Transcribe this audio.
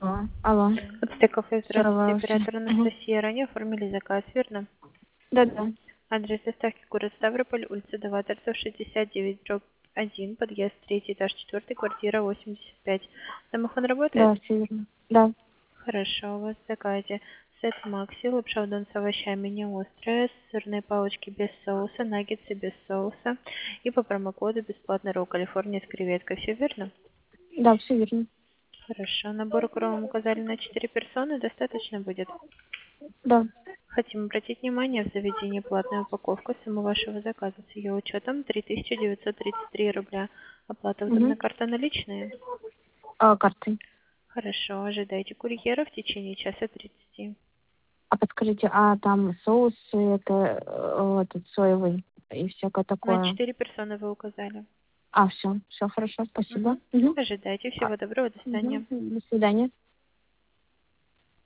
Алло. Подстеков и здравствуйте, Здорово. оператор Анастасия. Ранее оформили заказ, верно? Да-да. Адрес доставки город Ставрополь, улица Даваторцев, 69/1, подъезд 3, этаж 4, квартира 85. Домофон работает? Да, все верно. Да. Хорошо, у вас в заказе сет Макси, лапша удон с овощами не острая, сырные палочки без соуса, наггетсы без соуса и по промокоду бесплатный ролл Калифорния с креветкой. Все верно? Да, все верно. Хорошо. Набор укрома указали на 4 персоны, достаточно будет? Да. Хотим обратить внимание, в заведении платная упаковка суммы вашего заказа с ее учетом 3933 рубля. Оплата Угу. удобная карта наличные? Картой. Хорошо, ожидайте курьера в течение часа 30. А подскажите, а там соус это этот соевый и всякое На такое? 4 персоны вы указали. Все хорошо, спасибо. Угу. Угу. Ожидайте. Всего доброго, до свидания. До свидания.